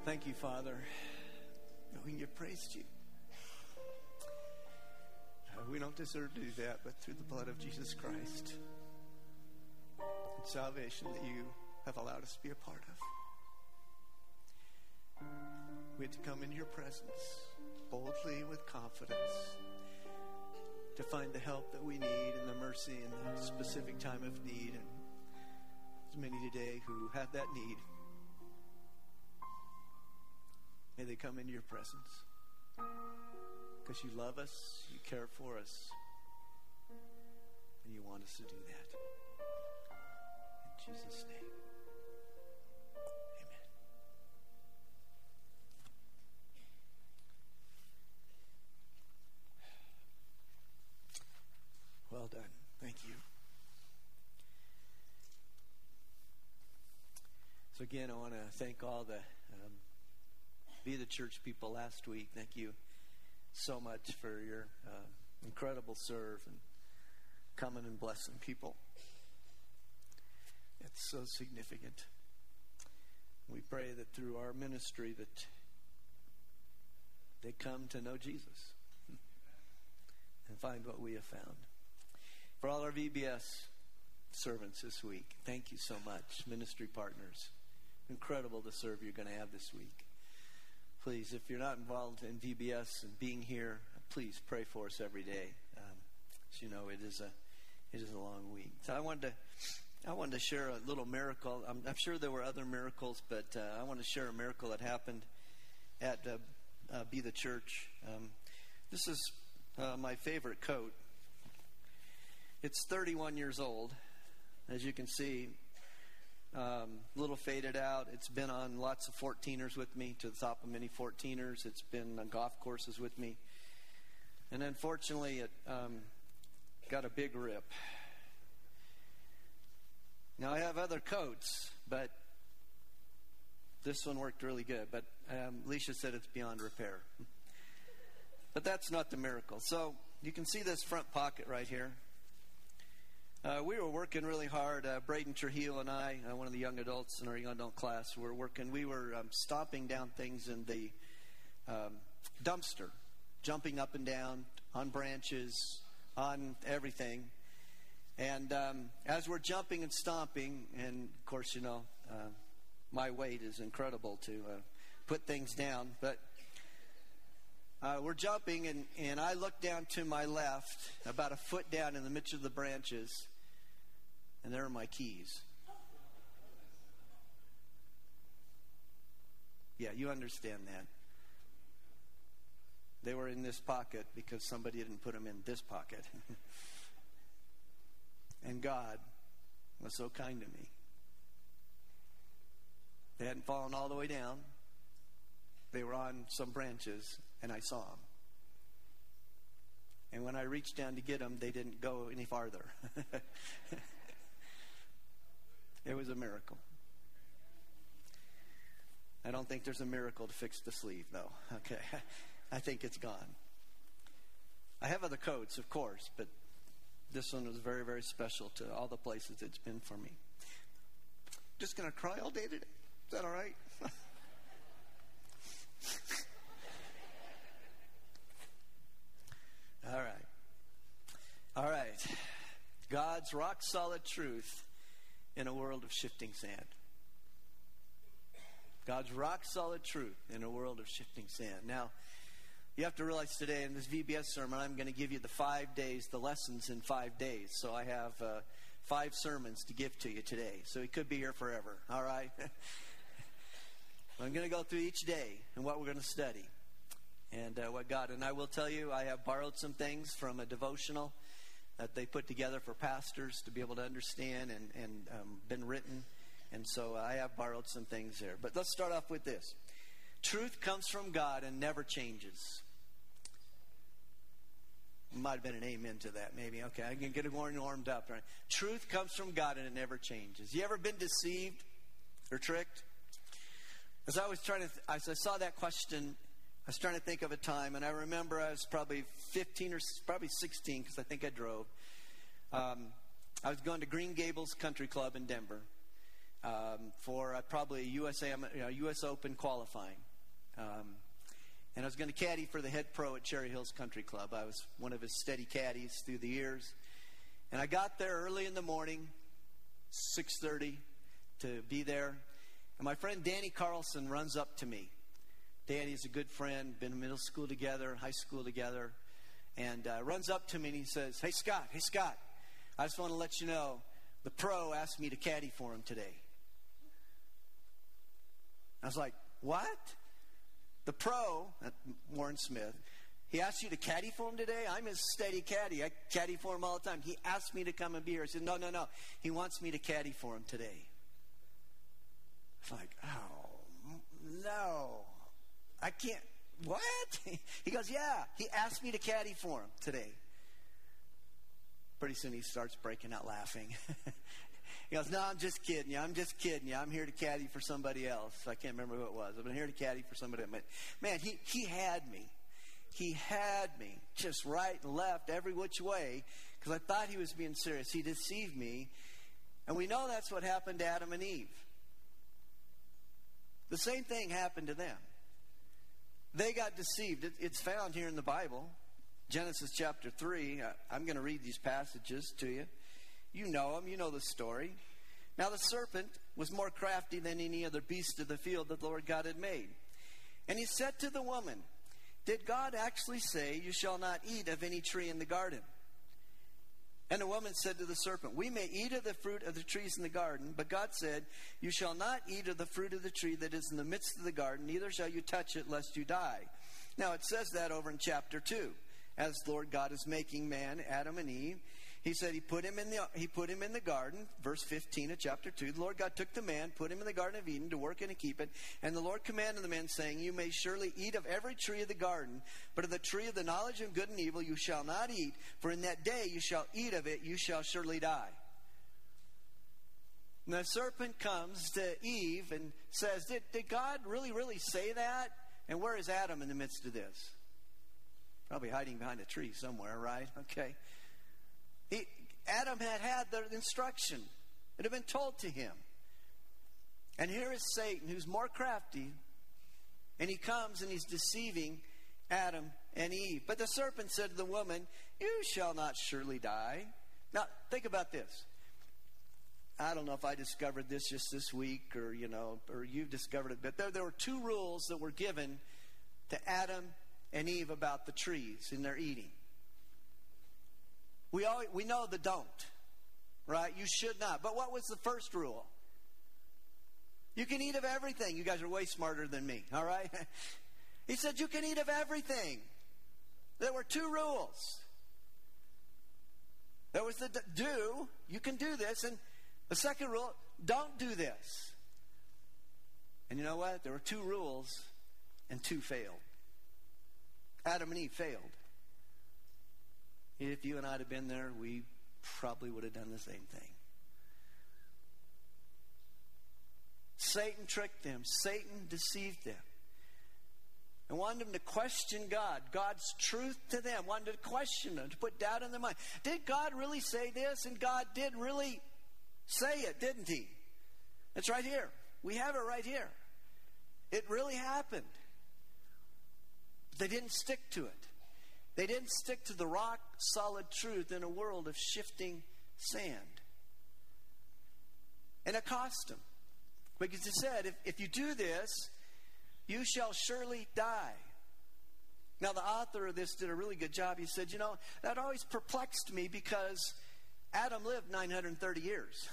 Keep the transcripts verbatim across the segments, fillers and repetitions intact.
Thank you, Father. We can give praise to you. Uh, we don't deserve to do that, but through the blood of Jesus Christ and salvation that you have allowed us to be a part of. We have to come into your presence boldly with confidence to find the help that we need and the mercy in the specific time of need. And there's many today who have that need. May they come into your presence because you love us, you care for us, and you want us to do that. In Jesus' name, amen. Well done. Thank you. So again, I want to thank all the um, Be the Church people last week. Thank you so much for your uh, incredible serve and coming and blessing people. It's so significant. We pray that through our ministry that they come to know Jesus and find what we have found. For all our V B S servants this week, thank you so much. Ministry partners, incredible the serve you're going to have this week. Please, if you're not involved in V B S and being here, please pray for us every day. Um, as you know, it is a it is a long week. So I wanted to I wanted to share a little miracle. I'm, I'm sure there were other miracles, but uh, I want to share a miracle that happened at uh, uh, Be the Church. Um, this is uh, my favorite coat. It's thirty-one years old, as you can see. Um, a little faded out. It's been on lots of fourteeners with me, to the top of many fourteeners. It's been on golf courses with me. And unfortunately, it um, got a big rip. Now, I have other coats, but this one worked really good. But um, Alicia said it's beyond repair. But that's not the miracle. So you can see this front pocket right here. Uh, we were working really hard. Uh, Braden Trujillo and I, uh, one of the young adults in our young adult class, were working. We were um, stomping down things in the um, dumpster, jumping up and down on branches, on everything. And um, as we're jumping and stomping, and of course, you know, uh, my weight is incredible to uh, put things down, but uh, we're jumping, and, and I look down to my left, about a foot down in the midst of the branches, and there are my keys. Yeah, you understand that. They were in this pocket because somebody didn't put them in this pocket. And God was so kind to me. They hadn't fallen all the way down. They were on some branches, and I saw them. And when I reached down to get them, they didn't go any farther. It was a miracle. I don't think there's a miracle to fix the sleeve, though. Okay, I think it's gone. I have other coats, of course, but this one was very, very special to all the places it's been for me. Just going to cry all day today? Is that all right? All right. All right. God's rock-solid truth in a world of shifting sand. God's rock-solid truth in a world of shifting sand. Now, you have to realize today in this V B S sermon, I'm going to give you the five days, the lessons in five days. So I have uh, five sermons to give to you today. So he could be here forever. All right? I'm going to go through each day and what we're going to study. And uh, what God, and I will tell you, I have borrowed some things from a devotional that they put together for pastors to be able to understand and, and um, been written. And so I have borrowed some things there. But let's start off with this. Truth comes from God and never changes. Might have been an amen to that, maybe. Okay, I can get it more warmed up. Right? Truth comes from God and it never changes. You ever been deceived or tricked? As I was trying to, th- as I saw that question, I was trying to think of a time, and I remember I was probably fifteen or probably sixteen, because I think I drove. Um, I was going to Green Gables Country Club in Denver, um, for uh, probably a U S A, you know, U S Open qualifying. Um, and I was going to caddy for the head pro at Cherry Hills Country Club. I was one of his steady caddies through the years. And I got there early in the morning, six thirty, to be there. And my friend Danny Carlson runs up to me. Danny's a good friend, been in middle school together, high school together. And uh, runs up to me and he says, "Hey, Scott, hey, Scott, I just want to let you know, the pro asked me to caddy for him today." I was like, "What?" The pro, Warren Smith, he asked you to caddy for him today? I'm his steady caddy. I caddy for him all the time. He asked me to come and be here. I said, no, no, no. He wants me to caddy for him today. It's like, oh, no. I can't. What? He goes, yeah. He asked me to caddy for him today. Pretty soon he starts breaking out laughing. He goes, no, I'm just kidding you. I'm just kidding you. I'm here to caddy for somebody else. I can't remember who it was. I've been here to caddy for somebody else. Man, he, he had me. He had me just right and left, every which way, because I thought he was being serious. He deceived me. And we know that's what happened to Adam and Eve. The same thing happened to them. They got deceived. It, it's found here in the Bible. Genesis chapter three. I, I'm going to read these passages to you. You know them. You know the story. Now the serpent was more crafty than any other beast of the field that the Lord God had made. And he said to the woman, did God actually say, you shall not eat of any tree in the garden? And the woman said to the serpent, we may eat of the fruit of the trees in the garden, but God said, you shall not eat of the fruit of the tree that is in the midst of the garden, neither shall you touch it, lest you die. Now it says that over in chapter two, as the Lord God is making man, Adam and Eve. He said he put him in the he put him in the garden, verse fifteen of chapter two. The Lord God took the man, put him in the Garden of Eden to work and to keep it. And the Lord commanded the man, saying, you may surely eat of every tree of the garden, but of the tree of the knowledge of good and evil you shall not eat, for in that day you shall eat of it, you shall surely die. And the serpent comes to Eve and says, did, did God really, really say that? And where is Adam in the midst of this? Probably hiding behind a tree somewhere, right? Okay. He, Adam had had the instruction. It had been told to him. And here is Satan, who's more crafty, and he comes and he's deceiving Adam and Eve. But the serpent said to the woman, you shall not surely die. Now, think about this. I don't know if I discovered this just this week or, you know, or you've discovered it, but there, there were two rules that were given to Adam and Eve about the trees in their eating. We all, we know the don't, right? You should not. But what was the first rule? You can eat of everything. You guys are way smarter than me, all right? He said you can eat of everything. There were two rules. There was the do, you can do this, and the second rule, don't do this. And you know what? There were two rules, and two failed. Adam and Eve failed. If you and I had been there, we probably would have done the same thing. Satan tricked them. Satan deceived them. And wanted them to question God, God's truth to them. Wanted to question them, to put doubt in their mind. Did God really say this? And God did really say it, didn't he? It's right here. We have it right here. It really happened. But they didn't stick to it. They didn't stick to the rock solid truth in a world of shifting sand. And it cost them. Because he said, if, if you do this, you shall surely die. Now the author of this did a really good job. He said, you know, that always perplexed me because Adam lived nine hundred thirty years.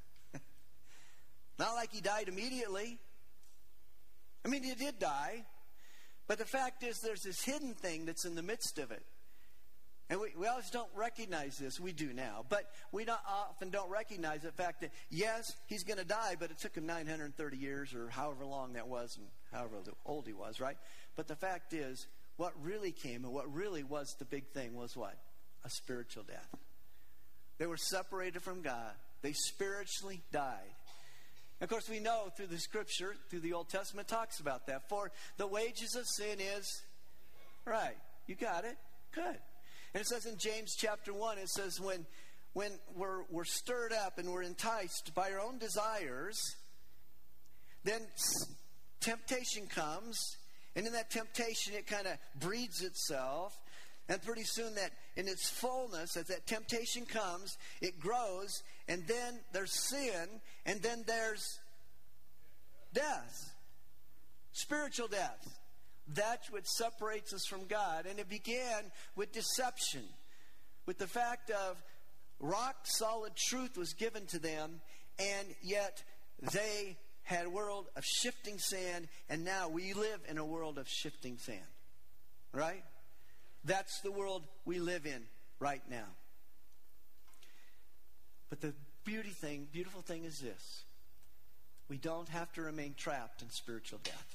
Not like he died immediately. I mean, he did die. But the fact is, there's this hidden thing that's in the midst of it. And we, we always don't recognize this. We do now. But we not often don't recognize the fact that, yes, he's going to die, but it took him nine hundred thirty years or however long that was and however old he was, right? But the fact is, what really came and what really was the big thing was what? A spiritual death. They were separated from God. They spiritually died. Of course, we know through the scripture, through the Old Testament, talks about that. For the wages of sin is, right, you got it, good. And it says in James chapter one, it says when when we're, we're stirred up and we're enticed by our own desires, then temptation comes, and in that temptation it kind of breeds itself, and pretty soon that in its fullness, as that temptation comes, it grows, and then there's sin, and then there's death, spiritual death. That's what separates us from God. And it began with deception, with the fact of rock solid truth was given to them, and yet they had a world of shifting sand, and now we live in a world of shifting sand. Right? That's the world we live in right now. But the beauty thing, beautiful thing is this. We don't have to remain trapped in spiritual death.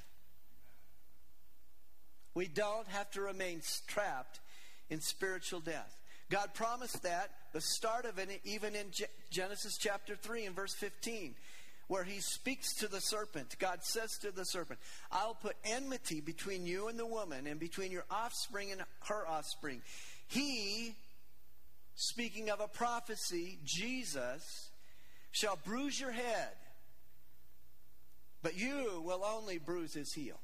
We don't have to remain trapped in spiritual death. God promised that, the start of it, even in Genesis chapter three and verse fifteen, where he speaks to the serpent. God says to the serpent, I'll put enmity between you and the woman, and between your offspring and her offspring. He, speaking of a prophecy, Jesus, shall bruise your head, but you will only bruise his heel.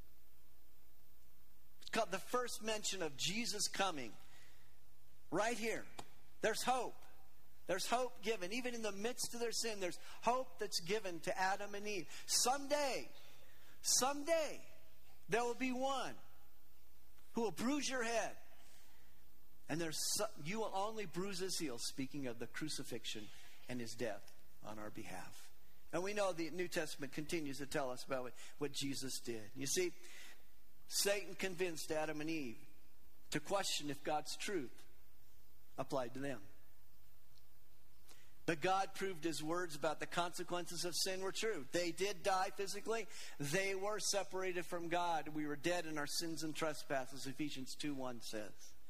It's called the first mention of Jesus coming. Right here. There's hope. There's hope given. Even in the midst of their sin, there's hope that's given to Adam and Eve. Someday, someday, there will be one who will bruise your head. And there's so, you will only bruise his heel, speaking of the crucifixion and his death on our behalf. And we know the New Testament continues to tell us about what, what Jesus did. You see, Satan convinced Adam and Eve to question if God's truth applied to them. But God proved his words about the consequences of sin were true. They did die physically. They were separated from God. We were dead in our sins and trespasses, Ephesians two one says.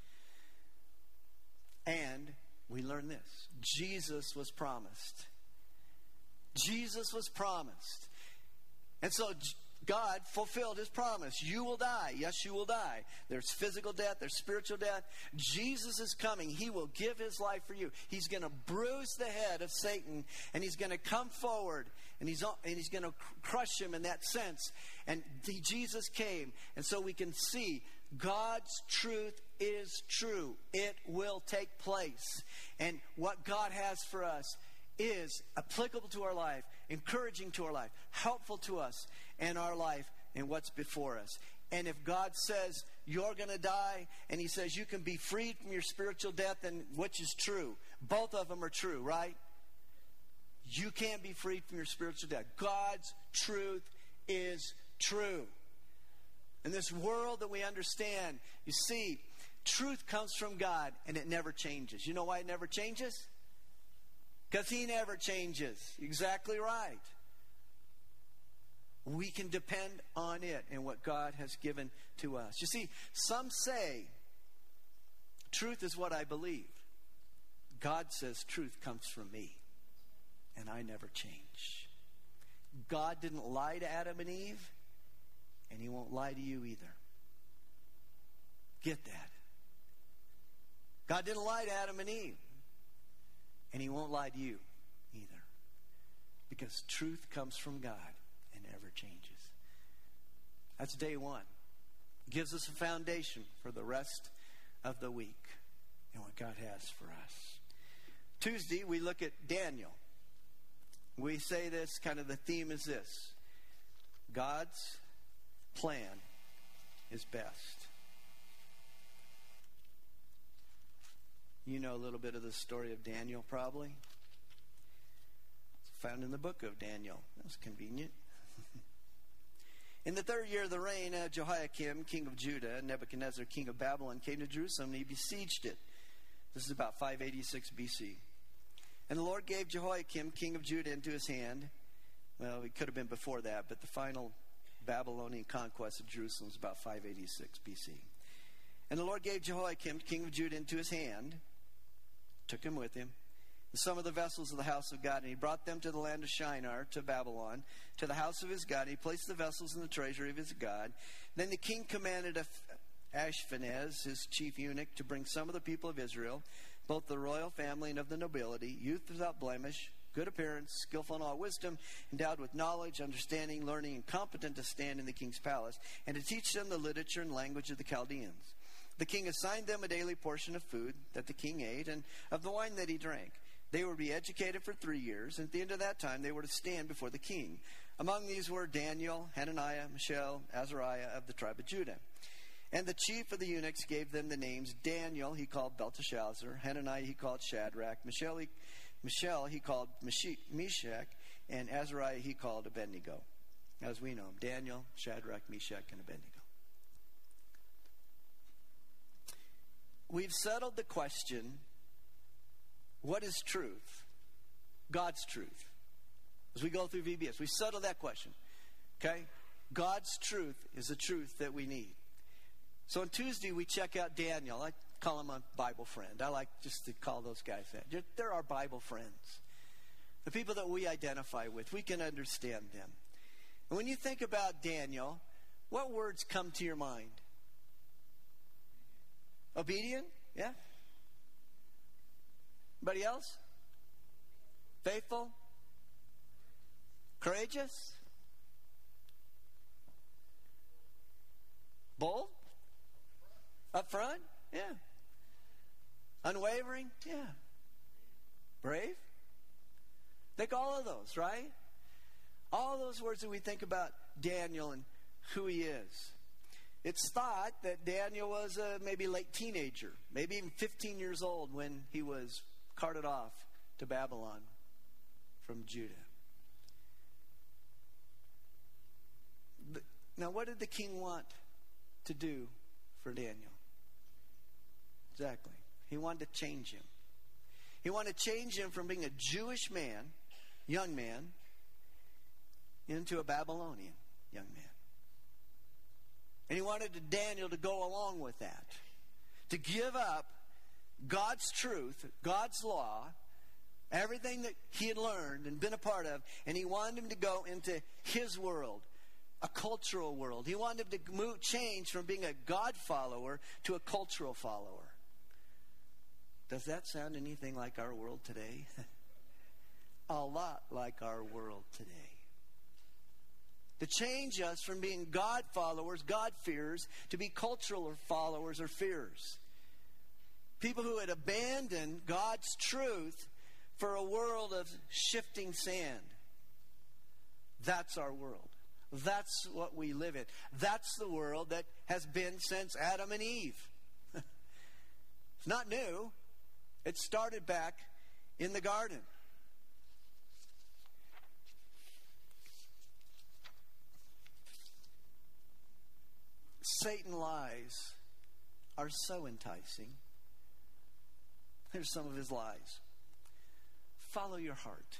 And we learn this. Jesus was promised. Jesus was promised. And so God fulfilled his promise. You will die. Yes, you will die. There's physical death. There's spiritual death. Jesus is coming. He will give his life for you. He's going to bruise the head of Satan, and he's going to come forward, and he's and he's going to crush him in that sense. And the, Jesus came, and so we can see God's truth is true. It will take place. And what God has for us is applicable to our life, encouraging to our life, helpful to us in our life and what's before us. And if God says you're going to die, and he says you can be freed from your spiritual death, and which is true, both of them are true, right? You can't be freed from your spiritual death. God's truth is true. In this world that we understand, you see, truth comes from God, and it never changes. You know why it never changes? Because he never changes. Exactly right. We can depend on it and what God has given to us. You see, some say truth is what I believe. God says truth comes from me, and I never change. God didn't lie to Adam and Eve, and he won't lie to you either. Get that. God didn't lie to Adam and Eve, and he won't lie to you either. Because truth comes from God and never changes. That's day one. Gives us a foundation for the rest of the week and what God has for us. Tuesday, we look at Daniel. We say this, kind of the theme is this: God's plan is best. You know a little bit of the story of Daniel, probably. It's found in the book of Daniel. That's convenient. In the third year of the reign of Jehoiakim, king of Judah, Nebuchadnezzar, king of Babylon, came to Jerusalem, and he besieged it. This is about five eighty-six B C. And the Lord gave Jehoiakim, king of Judah, into his hand. Well, it could have been before that, but the final Babylonian conquest of Jerusalem was about five eighty-six B C. And the Lord gave Jehoiakim, king of Judah, into his hand, took him with him, and some of the vessels of the house of God, and he brought them to the land of Shinar, to Babylon, to the house of his God. And he placed the vessels in the treasury of his God. Then the king commanded Ashpenaz, his chief eunuch, to bring some of the people of Israel both the royal family and of the nobility, youth without blemish, good appearance, skillful in all wisdom, endowed with knowledge, understanding, learning, and competent to stand in the king's palace, and to teach them the literature and language of the Chaldeans. The king assigned them a daily portion of food that the king ate, and of the wine that he drank. They were to be educated for three years, and at the end of that time they were to stand before the king. Among these were Daniel, Hananiah, Mishael, Azariah of the tribe of Judah. And the chief of the eunuchs gave them the names: Daniel he called Belteshazzar, Hananiah he called Shadrach, Mishael he, Mishael he called Meshach, and Azariah he called Abednego. As we know him, Daniel, Shadrach, Meshach, and Abednego. We've settled the question, what is truth? God's truth. As we go through V B S, we settle that question. Okay? God's truth is the truth that we need. So on Tuesday, we check out Daniel. I call him a Bible friend. I like just to call those guys that. They're our Bible friends. The people that we identify with, we can understand them. And when you think about Daniel, what words come to your mind? Obedient? Yeah? Anybody else? Faithful? Courageous? Bold? Up front? Yeah. Unwavering? Yeah. Brave? Think all of those, right? All those words that we think about Daniel and who he is. It's thought that Daniel was a maybe late teenager, maybe even fifteen years old when he was carted off to Babylon from Judah. Now, what did the king want to do for Daniel? Exactly. He wanted to change him. He wanted to change him from being a Jewish man, young man, into a Babylonian young man. And he wanted Daniel to go along with that. To give up God's truth, God's law, everything that he had learned and been a part of, and he wanted him to go into his world, a cultural world. He wanted him to move, change from being a God follower to a cultural follower. Does that sound anything like our world today? A lot like our world today. To change us from being God followers, God-fearers, to be cultural followers or fearers. People who had abandoned God's truth for a world of shifting sand. That's our world. That's what we live in. That's the world that has been since Adam and Eve. It's not new. It started back in the garden. Satan lies are so enticing. Here's some of his lies. Follow your heart.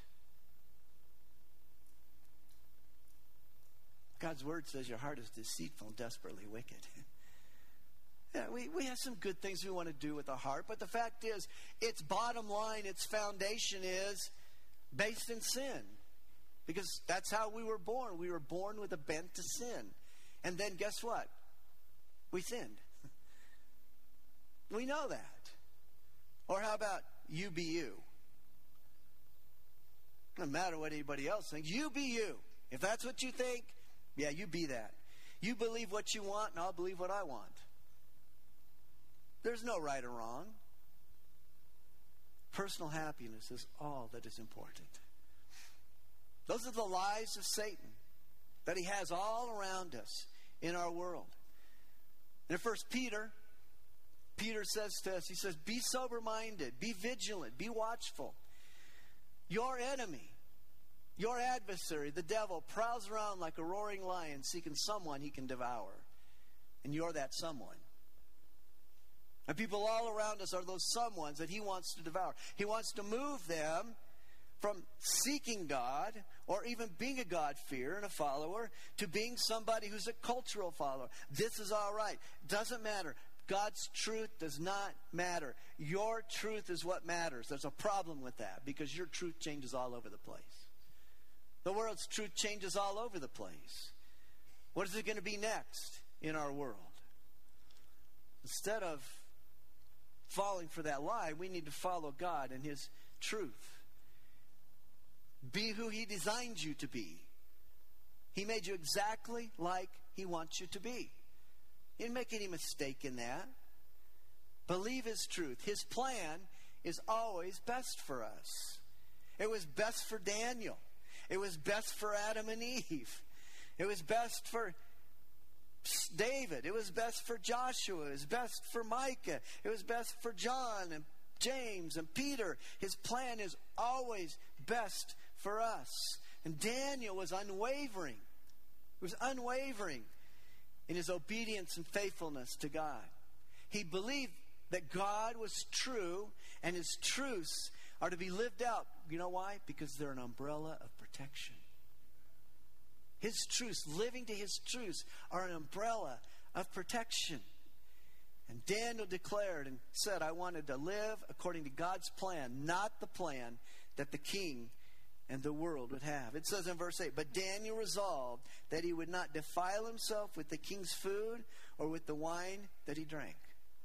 God's word says your heart is deceitful and desperately wicked. Yeah, we, we have some good things we want to do with our heart, but the fact is, its bottom line, its foundation is based in sin. Because that's how we were born. We were born with a bent to sin. And then guess what? We sinned. We know that. Or how about you be you? No matter what anybody else thinks, you be you. If that's what you think, yeah, you be that. You believe what you want, and I'll believe what I want. There's no right or wrong. Personal happiness is all that is important. Those are the lies of Satan that he has all around us in our world. In First Peter, Peter says to us, he says, be sober-minded, be vigilant, be watchful. Your enemy, your adversary, the devil, prowls around like a roaring lion seeking someone he can devour. And you're that someone. And people all around us are those someones that he wants to devour. He wants to move them from seeking God or even being a God-fearer and a follower to being somebody who's a cultural follower. This is all right. Doesn't matter. God's truth does not matter. Your truth is what matters. There's a problem with that because your truth changes all over the place. The world's truth changes all over the place. What is it going to be next in our world? Instead of falling for that lie. We need to follow God and His truth. Be who He designed you to be. He made you exactly like He wants you to be. He didn't make any mistake in that. Believe His truth. His plan is always best for us. It was best for Daniel. It was best for Adam and Eve. It was best for David. It was best for Joshua. It was best for Micah. It was best for John and James and Peter. His plan is always best for us. And Daniel was unwavering. He was unwavering in his obedience and faithfulness to God. He believed that God was true and His truths are to be lived out. You know why? Because they're an umbrella of protection. His truths, living to His truths, are an umbrella of protection. And Daniel declared and said, I wanted to live according to God's plan, not the plan that the king and the world would have. It says in verse eight, but Daniel resolved that he would not defile himself with the king's food or with the wine that he drank.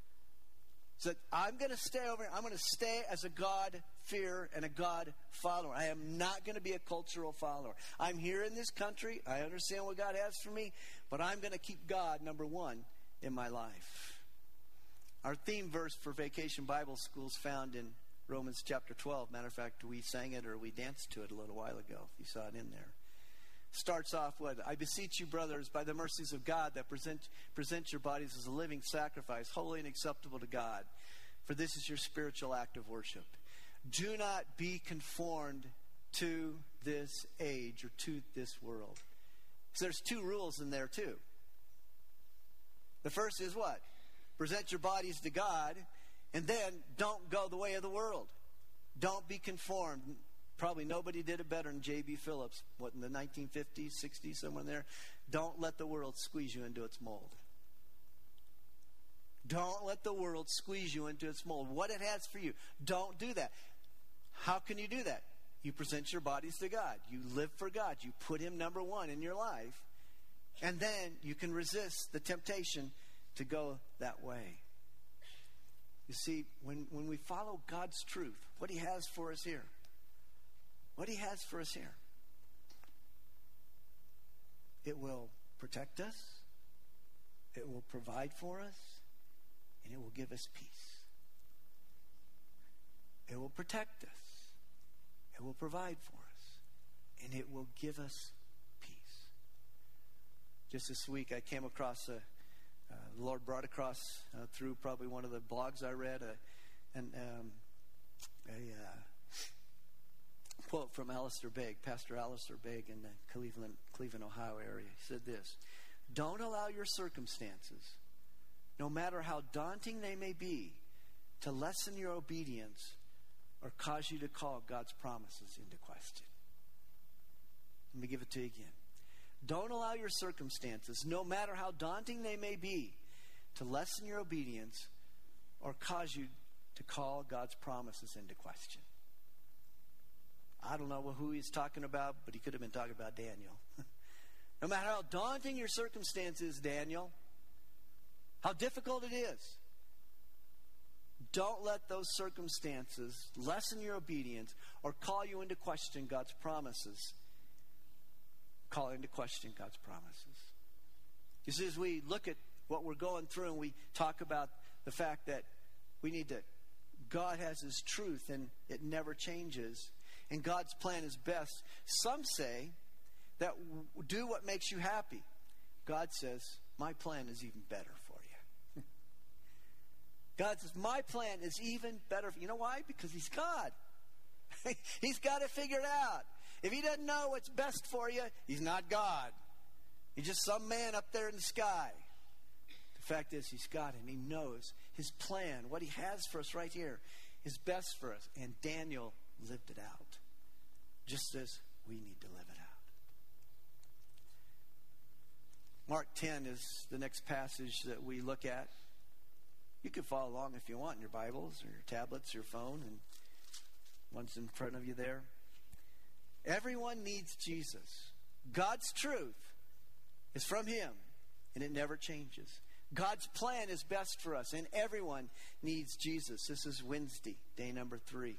So I'm going to stay over here. I'm going to stay as a God-fearer and a God follower. I am not going to be a cultural follower. I'm here in this country. I understand what God has for me, but I'm going to keep God number one in my life. Our theme verse for Vacation Bible School is found in Romans chapter twelve. Matter of fact, we sang it or we danced to it a little while ago, if you saw it in there. Starts off with, I beseech you, brothers, by the mercies of God, that present, present your bodies as a living sacrifice, holy and acceptable to God. For this is your spiritual act of worship. Do not be conformed to this age or to this world. So there's two rules in there too. The first is what? Present your bodies to God, and then don't go the way of the world. Don't be conformed. Probably nobody did it better than J B. Phillips. What, in the nineteen fifties, sixties, somewhere there? Don't let the world squeeze you into its mold. Don't let the world squeeze you into its mold. What it has for you, don't do that. How can you do that? You present your bodies to God. You live for God. You put Him number one in your life. And then you can resist the temptation to go that way. You see, when, when we follow God's truth, what He has for us here, what He has for us here, it will protect us, it will provide for us, and it will give us peace. It will protect us, it will provide for us, and it will give us peace. Just this week I came across a Uh, the Lord brought across uh, through probably one of the blogs I read a, an, um, a uh, quote from Alistair Begg, Pastor Alistair Begg in the Cleveland, Cleveland, Ohio area. He said this: don't allow your circumstances, no matter how daunting they may be, to lessen your obedience or cause you to call God's promises into question. Let me give it to you again. Don't allow your circumstances, no matter how daunting they may be, to lessen your obedience or cause you to call God's promises into question. I don't know who he's talking about, but he could have been talking about Daniel. No matter how daunting your circumstances, Daniel, how difficult it is, don't let those circumstances lessen your obedience or call you into question God's promises. Call into question God's promises. You see, as we look at what we're going through and we talk about the fact that we need to, God has His truth and it never changes, and God's plan is best. Some say that do what makes you happy. God says, my plan is even better for you. God says, my plan is even better for you. You know why? Because He's God. He's got it figured out. If He doesn't know what's best for you, He's not God. He's just some man up there in the sky. The fact is, He's God, and He knows His plan, what He has for us right here, is best for us. And Daniel lived it out, just as we need to live it out. Mark ten is the next passage that we look at. You can follow along if you want in your Bibles or your tablets, your phone, and one's in front of you there. Everyone needs Jesus. God's truth is from Him, and it never changes. God's plan is best for us, and everyone needs Jesus. This is Wednesday, day number three.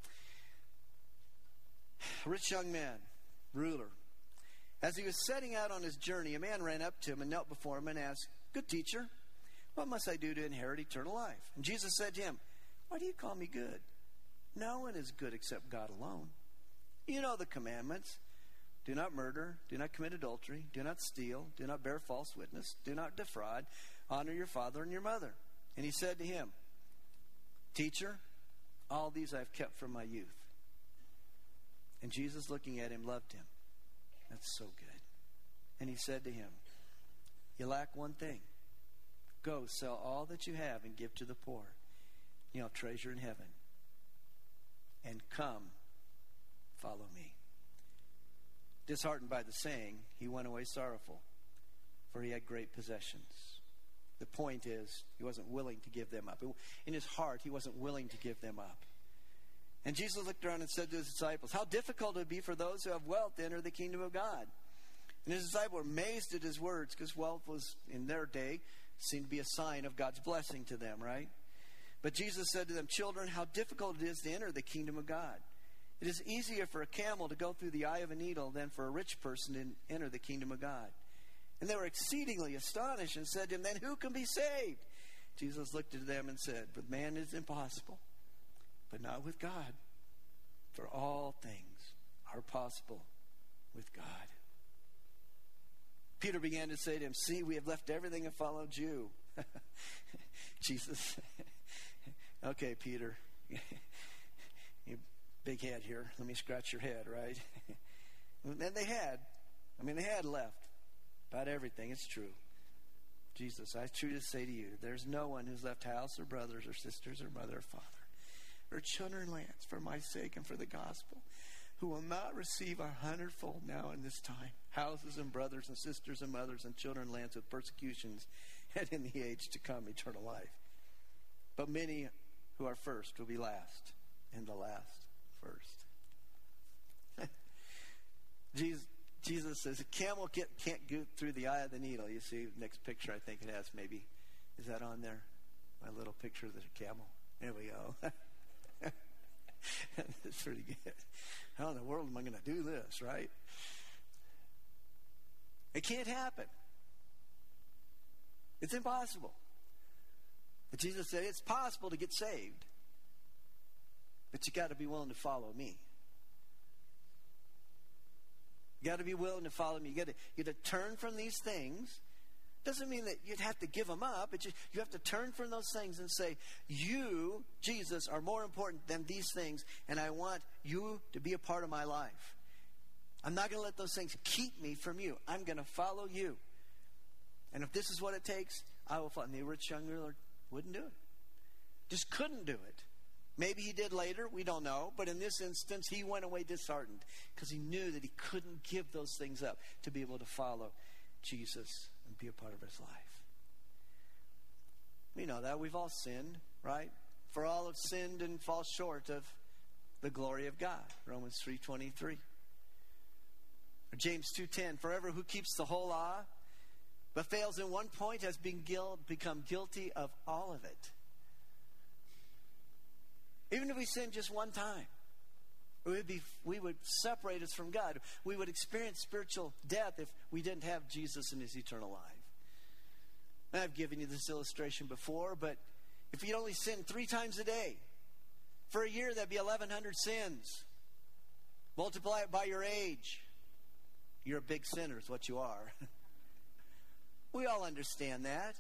A rich young man, ruler. As he was setting out on his journey, a man ran up to him and knelt before him and asked, "Good teacher, what must I do to inherit eternal life?" And Jesus said to him, "Why do you call me good? No one is good except God alone. You know the commandments. Do not murder, do not commit adultery, do not steal, do not bear false witness, do not defraud, honor your father and your mother." And he said to him, "Teacher, all these I have kept from my youth." And Jesus, looking at him, loved him. That's so good. And he said to him, "You lack one thing. Go, sell all that you have and give to the poor. You'll have treasure in heaven. And come, follow me." Disheartened by the saying, he went away sorrowful, for he had great possessions. The point is, he wasn't willing to give them up. In his heart, he wasn't willing to give them up. And Jesus looked around and said to his disciples, "How difficult it would be for those who have wealth to enter the kingdom of God." And his disciples were amazed at his words, because wealth was, in their day, seemed to be a sign of God's blessing to them, right? But Jesus said to them, "Children, how difficult it is to enter the kingdom of God. It is easier for a camel to go through the eye of a needle than for a rich person to enter the kingdom of God." And they were exceedingly astonished and said to him, "Then who can be saved?" Jesus looked at them and said, "With man it is impossible, but not with God. For all things are possible with God." Peter began to say to him, "See, we have left everything and followed you." Jesus, "Okay, Peter, you big head here. Let me scratch your head, right?" And they had. I mean, they had left about everything. It's true. Jesus, I truly say to you, there's no one who's left house or brothers or sisters or mother or father or children or lands for my sake and for the gospel, who will not receive a hundredfold now in this time, houses and brothers and sisters and mothers and children and lands with persecutions, and in the age to come eternal life. But many who are first will be last, and the last first. Jesus, Jesus says a camel can't, can't go through the eye of the needle. You see, next picture I think it has maybe. Is that on there? My little picture of the camel. There we go. That's pretty good. How in the world am I going to do this, right? It can't happen. It's impossible. But Jesus said it's possible to get saved, but you got to be willing to follow me. You got to be willing to follow me. You got to, you got to turn from these things. Doesn't mean that you'd have to give them up. It's just, you have to turn from those things and say, "You, Jesus, are more important than these things, and I want you to be a part of my life. I'm not going to let those things keep me from you. I'm going to follow you. And if this is what it takes, I will follow." And the rich young ruler wouldn't do it. Just couldn't do it. Maybe he did later, we don't know. But in this instance, he went away disheartened because he knew that he couldn't give those things up to be able to follow Jesus and be a part of his life. We know that. We've all sinned, right? For all have sinned and fall short of the glory of God. Romans three twenty-three. Or James two ten. "For everyone who keeps the whole law but fails in one point has been guilt, become guilty of all of it." Even if we sin just one time, it would be, we would separate us from God. We would experience spiritual death if we didn't have Jesus in his eternal life. And I've given you this illustration before, but if you only sin three times a day, for a year that'd be eleven hundred sins. Multiply it by your age. You're a big sinner is what you are. We all understand that.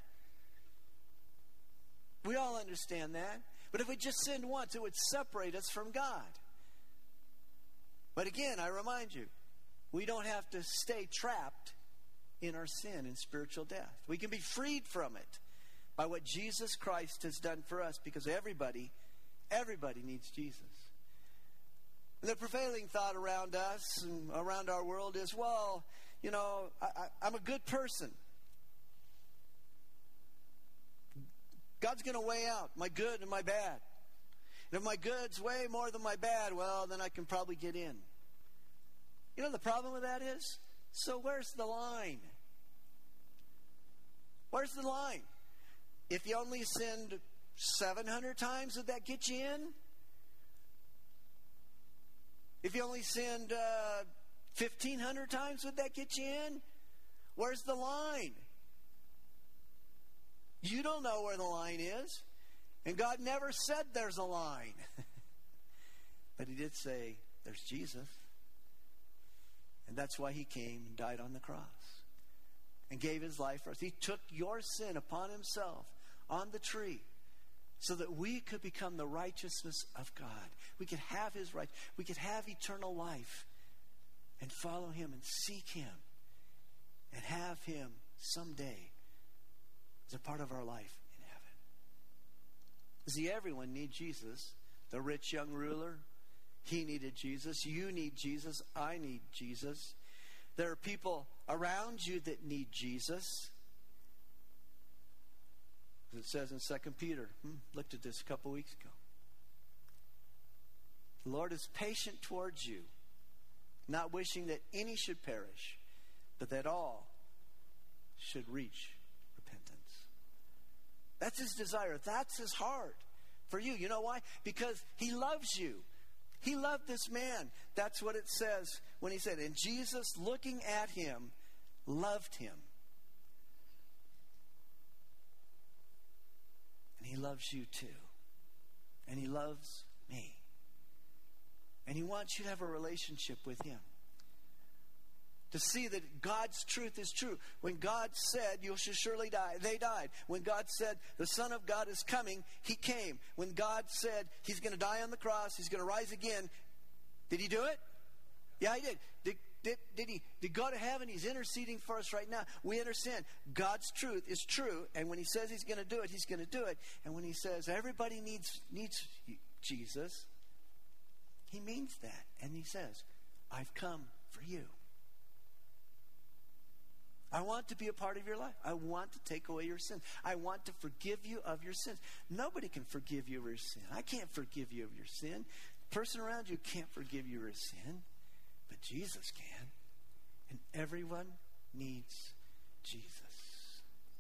We all understand that. But if we just sinned once, it would separate us from God. But again, I remind you, we don't have to stay trapped in our sin and spiritual death. We can be freed from it by what Jesus Christ has done for us, because everybody, everybody needs Jesus. And the prevailing thought around us and around our world is, well, you know, I, I, I'm a good person. God's going to weigh out my good and my bad. And if my good's way more than my bad, well, then I can probably get in. You know the problem with that is? So where's the line? Where's the line? if you only sinned seven hundred times, would that get you in? If you only sinned uh, fifteen hundred times, would that get you in? Where's the line? You don't know where the line is. And God never said there's a line. But he did say there's Jesus. And that's why he came and died on the cross and gave his life for us. He took your sin upon himself on the tree so that we could become the righteousness of God. We could have his right. We could have eternal life and follow him and seek him and have him someday as a part of our life in heaven. See, everyone needs Jesus. The rich young ruler, he needed Jesus. You need Jesus. I need Jesus. There are people around you that need Jesus. It says in Second Peter, hmm, looked at this a couple weeks ago. The Lord is patient towards you, not wishing that any should perish, but that all should reach repentance. That's his desire. That's his heart for you. You know why? Because he loves you. He loved this man. That's what it says when he said, and Jesus, looking at him, loved him. And he loves you too. And he loves me. And he wants you to have a relationship with him. To see that God's truth is true. When God said, you shall surely die, they died. When God said, the Son of God is coming, he came. When God said, he's going to die on the cross, he's going to rise again, did he do it? Yeah, he did. Did, did, did he did go to heaven? He's interceding for us right now. We understand God's truth is true. And when he says he's going to do it, he's going to do it. And when he says everybody needs needs Jesus, he means that. And he says, I've come for you. I want to be a part of your life. I want to take away your sins. I want to forgive you of your sins. Nobody can forgive you of your sin. I can't forgive you of your sin. The person around you can't forgive you of your sin. But Jesus can. And everyone needs Jesus.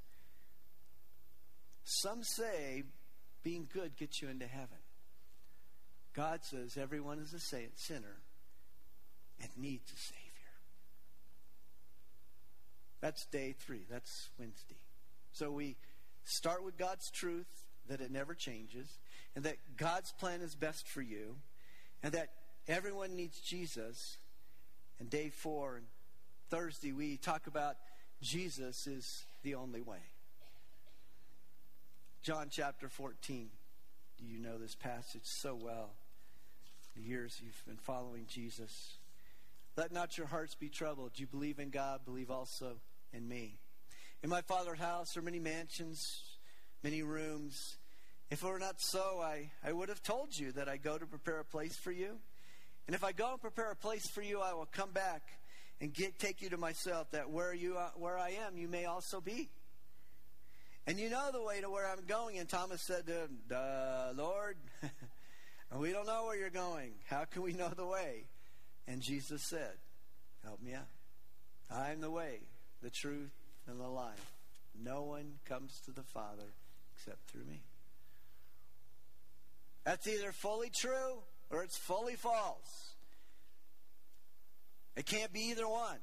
Some say being good gets you into heaven. God says everyone is a sinner and needs a Savior. That's day three. That's Wednesday. So we start with God's truth, that it never changes, and that God's plan is best for you, and that everyone needs Jesus. And day four, and Thursday, we talk about Jesus is the only way. John chapter fourteen. Do you know this passage so well? The years you've been following Jesus. Let not your hearts be troubled. You believe in God, believe also in me. In my Father's house are many mansions, many rooms. If it were not so, I, I would have told you that I go to prepare a place for you. And if I go and prepare a place for you, I will come back and get take you to myself, that where you are, where I am, you may also be. And you know the way to where I'm going. And Thomas said to him, Duh, Lord, we don't know where you're going. How can we know the way? And Jesus said, help me out. I am the way, the truth, and the life. No one comes to the Father except through me. That's either fully true or it's fully false. It can't be either one.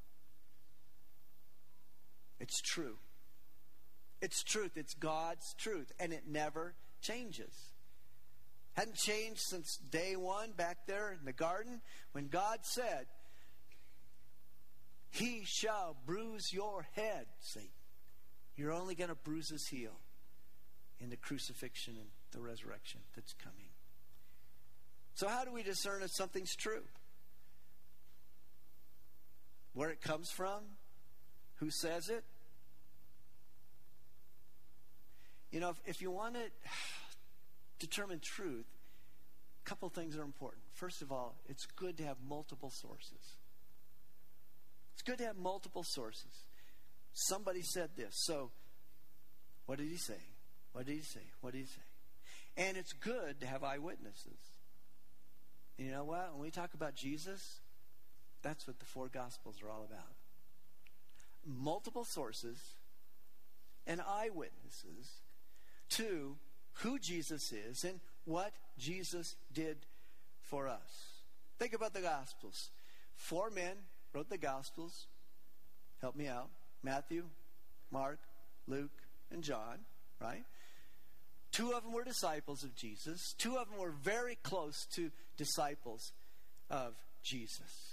It's true. It's truth. It's God's truth. And it never changes. Hadn't changed since day one back there in the garden when God said, he shall bruise your head, Satan. You're only going to bruise his heel in the crucifixion and the resurrection that's coming. So how do we discern if something's true? Where it comes from? Who says it? You know, if, if you want to determine truth, a couple things are important. First of all, it's good to have multiple sources. It's good to have multiple sources. Somebody said this. So, what did he say? What did he say? What did he say? And it's good to have eyewitnesses. You know what? When we talk about Jesus, that's what the four Gospels are all about. Multiple sources and eyewitnesses to who Jesus is and what Jesus did for us. Think about the Gospels. Four men wrote the Gospels. Help me out. Matthew, Mark, Luke, and John, right? Two of them were disciples of Jesus. Two of them were very close to disciples of Jesus.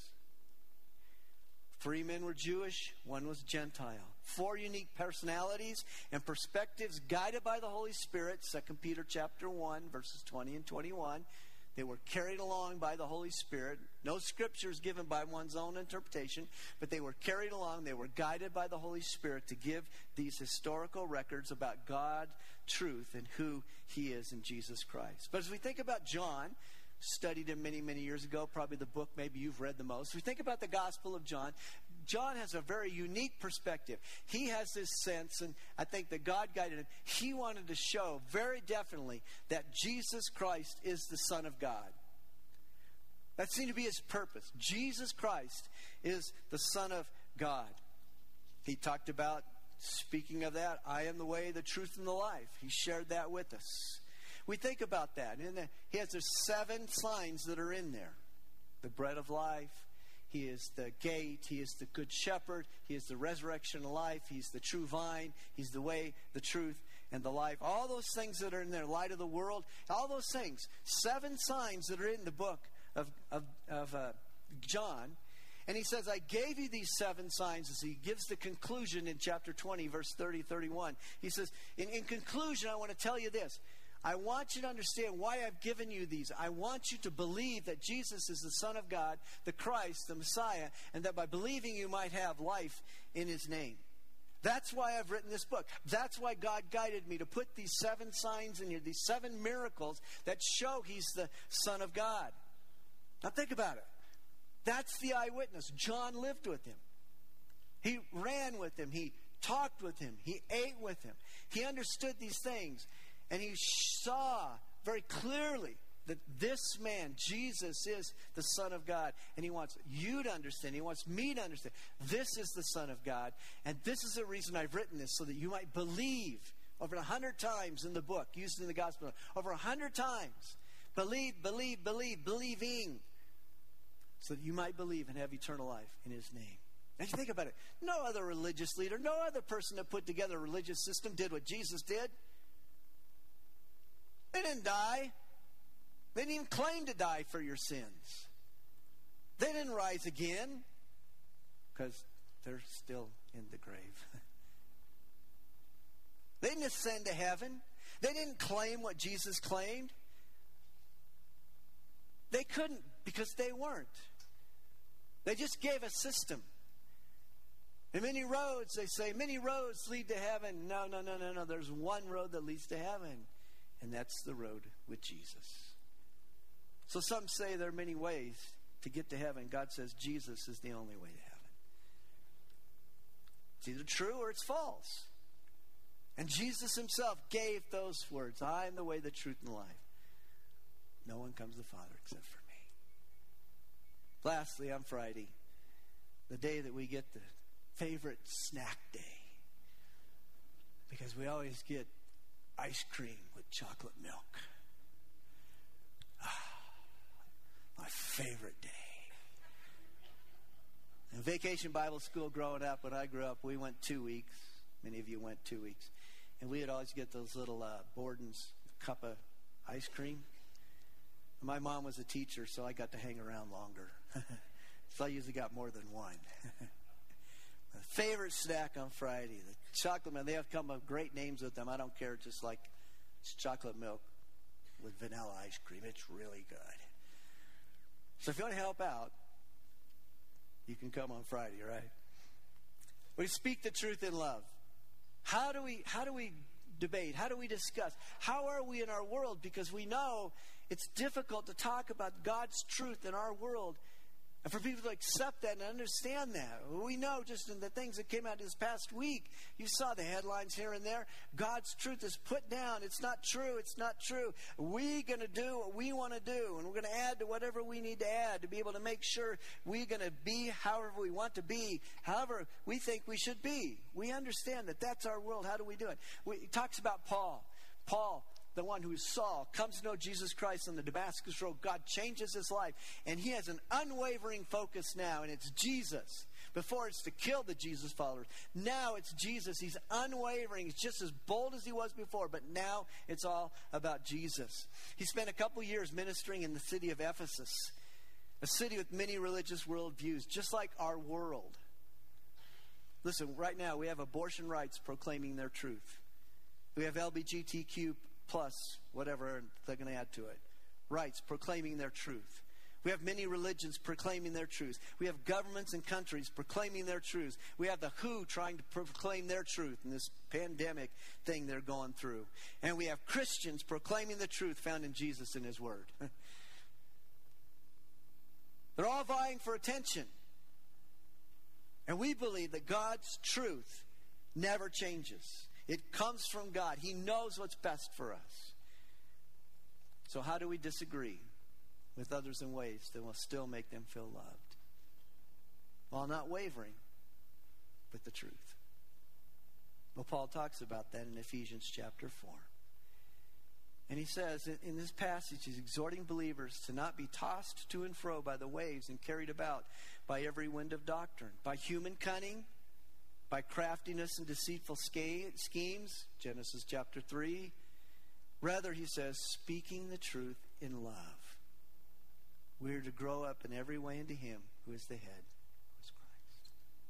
Three men were Jewish, one was Gentile. Four unique personalities and perspectives guided by the Holy Spirit. Second Peter chapter one, verses twenty and twenty-one. They were carried along by the Holy Spirit. No scriptures given by one's own interpretation, but they were carried along. They were guided by the Holy Spirit to give these historical records about God, truth, and who He is in Jesus Christ. But as we think about John, studied him many, many years ago, probably the book maybe you've read the most. We think about the Gospel of John. John has a very unique perspective. He has this sense, and I think that God guided him. He wanted to show very definitely that Jesus Christ is the Son of God. That seemed to be his purpose. Jesus Christ is the Son of God. He talked about, speaking of that, I am the way, the truth, and the life. He shared that with us. We think about that. And he has the seven signs that are in there. The bread of life. He is the gate. He is the good shepherd. He is the resurrection and life. He's the true vine. He's the way, the truth, and the life. All those things that are in there, light of the world. All those things. Seven signs that are in the book of, of, of uh, John. And he says, I gave you these seven signs, as he gives the conclusion in chapter twenty, verse thirty, thirty-one. He says, in, in conclusion, I want to tell you this. I want you to understand why I've given you these. I want you to believe that Jesus is the Son of God, the Christ, the Messiah, and that by believing you might have life in His name. That's why I've written this book. That's why God guided me to put these seven signs in here, these seven miracles that show He's the Son of God. Now think about it. That's the eyewitness. John lived with Him. He ran with Him. He talked with Him. He ate with Him. He understood these things. And he saw very clearly that this man, Jesus, is the Son of God. And He wants you to understand. He wants me to understand. This is the Son of God. And this is the reason I've written this, so that you might believe. Over a hundred times in the book, used in the gospel. Over a hundred times. Believe, believe, believe, believing. So that you might believe and have eternal life in His name. And you think about it. No other religious leader, no other person that put together a religious system did what Jesus did. They didn't die. They didn't even claim to die for your sins. They didn't rise again because they're still in the grave. They didn't ascend to heaven. They didn't claim what Jesus claimed. They couldn't because they weren't. They just gave a system. And many roads, they say, many roads lead to heaven. No, no, no, no, no. There's one road that leads to heaven. And that's the road with Jesus. So some say there are many ways to get to heaven. God says Jesus is the only way to heaven. It's either true or it's false. And Jesus Himself gave those words. I am the way, the truth, and the life. No one comes to the Father except for me. Lastly, on Friday, the day that we get the favorite snack day. Because we always get ice cream with chocolate milk. Ah, my favorite day. In Vacation Bible School growing up, when I grew up, we went two weeks. Many of you went two weeks. And we would always get those little uh, Borden's cup of ice cream. And my mom was a teacher, so I got to hang around longer. So I usually got more than one. My favorite snack on Friday, the chocolate milk. They have come up with great names with them. I don't care. Just like it's chocolate milk with vanilla ice cream. It's really good. So if you want to help out, you can come on Friday, right? We speak the truth in love. How do we how do we debate? How do we discuss? How are we in our world? Because we know it's difficult to talk about God's truth in our world. And for people to accept that and understand that. We know just in the things that came out this past week, you saw the headlines here and there. God's truth is put down. It's not true. It's not true. We're going to do what we want to do. And we're going to add to whatever we need to add to be able to make sure we're going to be however we want to be. However we think we should be. We understand that that's our world. How do we do it? We, it talks about Paul. Paul, the one who's Saul, comes to know Jesus Christ on the Damascus Road. God changes his life, and he has an unwavering focus now, and it's Jesus. Before, it's to kill the Jesus followers. Now it's Jesus. He's unwavering. He's just as bold as he was before, but now it's all about Jesus. He spent a couple years ministering in the city of Ephesus, a city with many religious worldviews, just like our world. Listen, right now we have abortion rights proclaiming their truth. We have L G B T Q plus, whatever they're going to add to it, rights proclaiming their truth. We have many religions proclaiming their truth. We have governments and countries proclaiming their truth. We have the W H O trying to proclaim their truth in this pandemic thing they're going through. And we have Christians proclaiming the truth found in Jesus and his word. They're all vying for attention. And we believe that God's truth never changes. It comes from God. He knows what's best for us. So how do we disagree with others in ways that will still make them feel loved, while not wavering with the truth? Well, Paul talks about that in Ephesians chapter four. And he says in this passage, he's exhorting believers to not be tossed to and fro by the waves and carried about by every wind of doctrine, by human cunning, by craftiness and deceitful schemes, Genesis chapter three. Rather, he says, speaking the truth in love. We are to grow up in every way into him who is the head, who is Christ.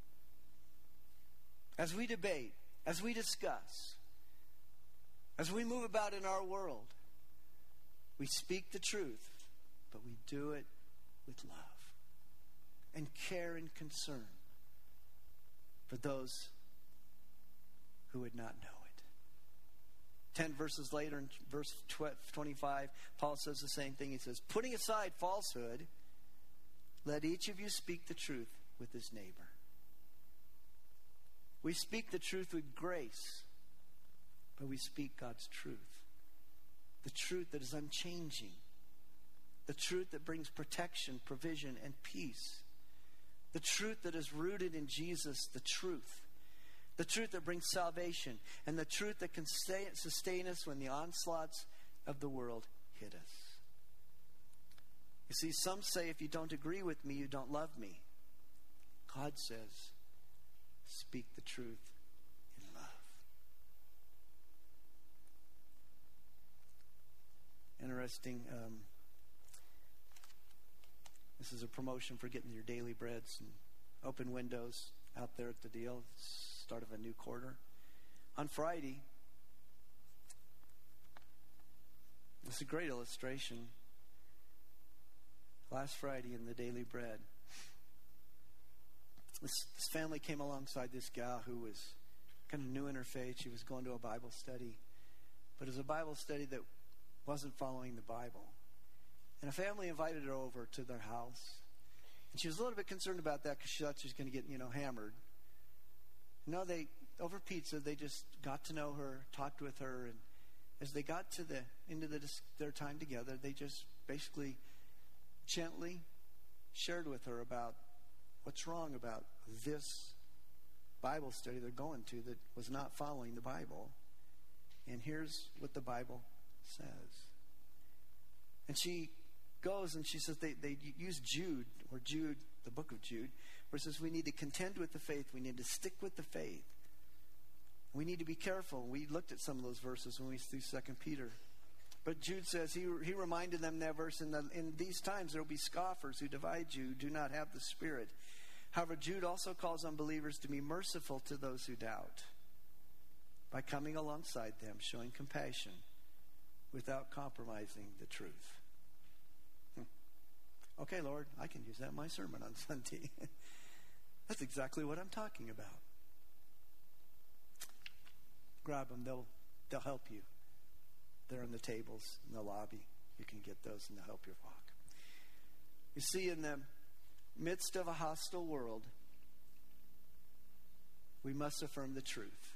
As we debate, as we discuss, as we move about in our world, we speak the truth, but we do it with love and care and concern for those who would not know it. Ten verses later, in verse twenty-five, Paul says the same thing. He says, putting aside falsehood, let each of you speak the truth with his neighbor. We speak the truth with grace, but we speak God's truth. The truth that is unchanging. The truth that brings protection, provision, and peace. The truth that is rooted in Jesus, the truth. The truth that brings salvation. And the truth that can stay, sustain us when the onslaughts of the world hit us. You see, some say if you don't agree with me, you don't love me. God says, speak the truth in love. Interesting. Um, this is a promotion for getting your daily breads and open windows out there at the deal. Start of a new quarter. On Friday, this is a great illustration. Last Friday in the Daily Bread, this, this family came alongside this gal who was kind of new in her faith. She was going to a Bible study, but it was a Bible study that wasn't following the Bible. And a family invited her over to their house. And she was a little bit concerned about that because she thought she was going to get, you know, hammered. No, they, over pizza, they just got to know her, talked with her, and as they got to the into the, their time together, they just basically gently shared with her about what's wrong about this Bible study they're going to that was not following the Bible. And here's what the Bible says. And she goes and she says they, they use Jude, or Jude, the book of Jude, where it says we need to contend with the faith. We need to stick with the faith. We need to be careful. We looked at some of those verses when we through Second Peter. But Jude says, he, he reminded them that verse, in, the, in these times there will be scoffers who divide you, do not have the Spirit. However, Jude also calls on believers to be merciful to those who doubt by coming alongside them, showing compassion without compromising the truth. Hmm. Okay, Lord, I can use that in my sermon on Sunday. That's exactly what I'm talking about. Grab them. They'll, they'll help you. They're on the tables in the lobby. You can get those and they'll help you walk. You see, in the midst of a hostile world, we must affirm the truth.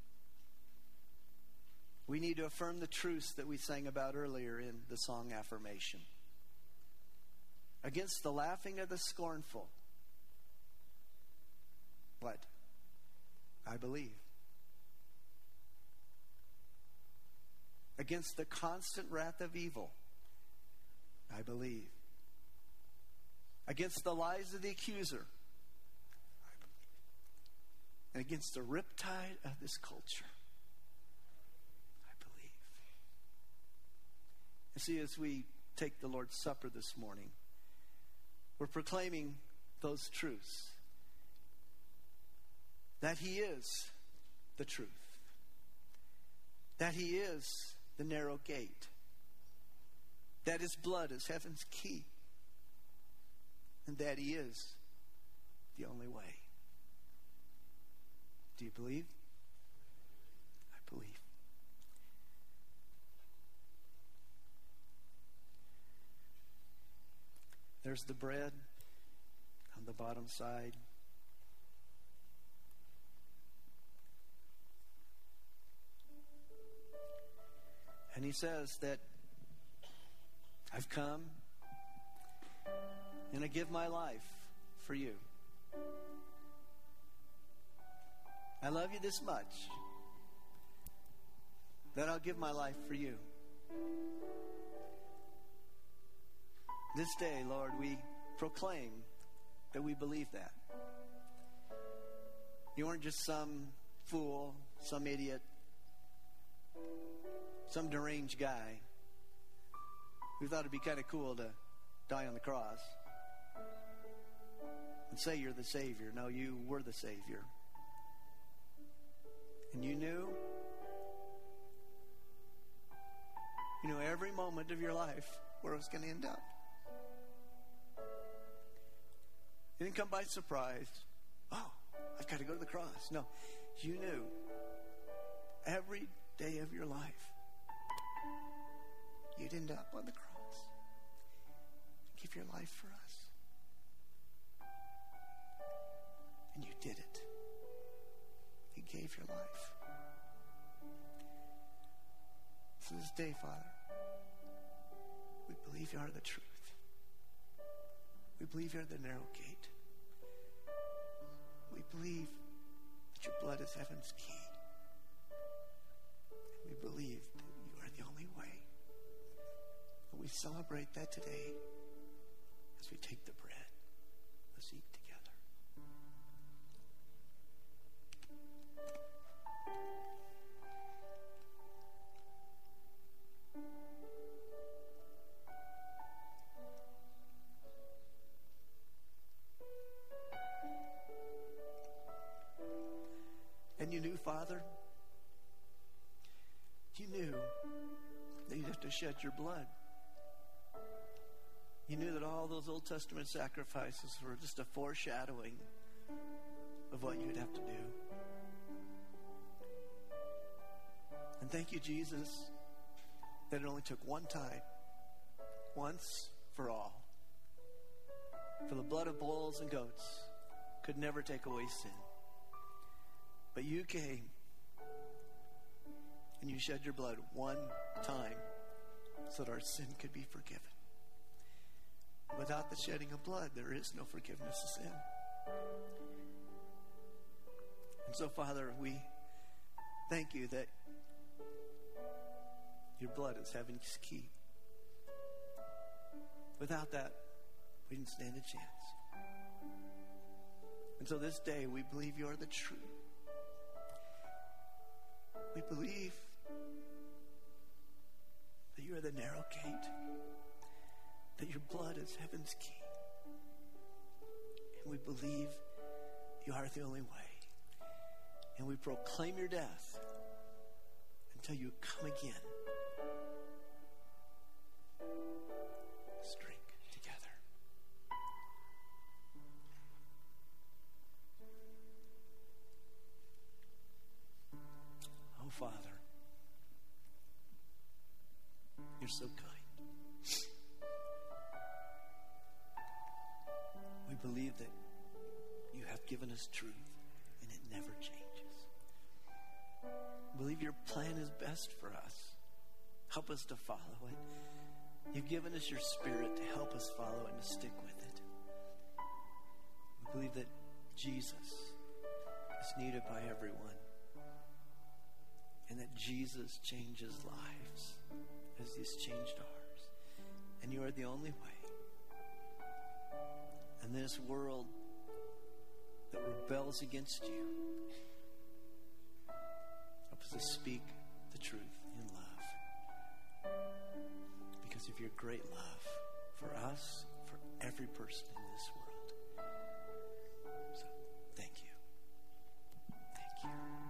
We need to affirm the truths that we sang about earlier in the song Affirmation. Against the laughing of the scornful, what? I believe. against the constant wrath of evil. I believe. Against the lies of the accuser. I believe. And against the riptide of this culture. I believe. You see, as we take the Lord's Supper this morning, we're proclaiming those truths. That He is the truth. That He is the narrow gate. That His blood is heaven's key. And that He is the only way. Do you believe? I believe. There's the bread on the bottom side. And He says that I've come and I give my life for you. I love you this much that I'll give my life for you. This day, Lord, we proclaim that we believe that. You weren't just some fool, some idiot, some deranged guy who thought it'd be kind of cool to die on the cross and say you're the Savior. No, you were the Savior. And you knew, you knew every moment of your life where it was going to end up. You didn't come by surprise. Oh, I've got to go to the cross. No, you knew every day of your life you'd end up on the cross. Give your life for us. And you did it. You gave your life. So this day, Father, we believe you are the truth. We believe you're the narrow gate. We believe that your blood is heaven's key. And we believe that you are the only way. And we celebrate that today as we take the bread. Let's eat together. And you knew, Father, you knew that you'd have to shed your blood. You knew that all those Old Testament sacrifices were just a foreshadowing of what you would have to do. And thank you, Jesus, that it only took one time, once for all. For the blood of bulls and goats could never take away sin. But you came and you shed your blood one time so that our sin could be forgiven. Without the shedding of blood, there is no forgiveness of sin. And so, Father, we thank you that your blood is heaven's key. Without that, we didn't stand a chance. And so this day, we believe you are the truth. We believe that you are the narrow gate, that your blood is heaven's key. And we believe you are the only way. And we proclaim your death until you come again. Let's drink together. Oh, Father, you're so kind. We believe that you have given us truth and it never changes. We believe your plan is best for us. Help us to follow it. You've given us your Spirit to help us follow it and to stick with it. We believe that Jesus is needed by everyone. and that Jesus changes lives as He's changed ours. And you are the only way. And this world that rebels against you, help us to speak the truth in love. Because of your great love for us, for every person in this